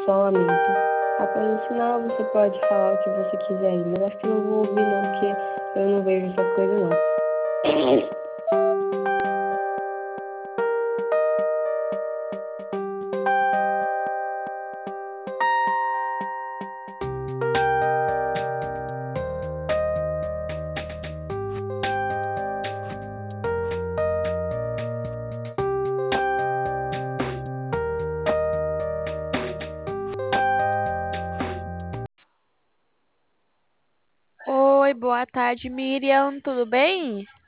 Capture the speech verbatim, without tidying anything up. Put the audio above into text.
Só lamento. Após o sinal, você pode falar o que você quiser aí, mas acho que eu não vou ouvir não, porque eu não vejo essas coisas não. Oi, boa tarde, Miriam. Tudo bem?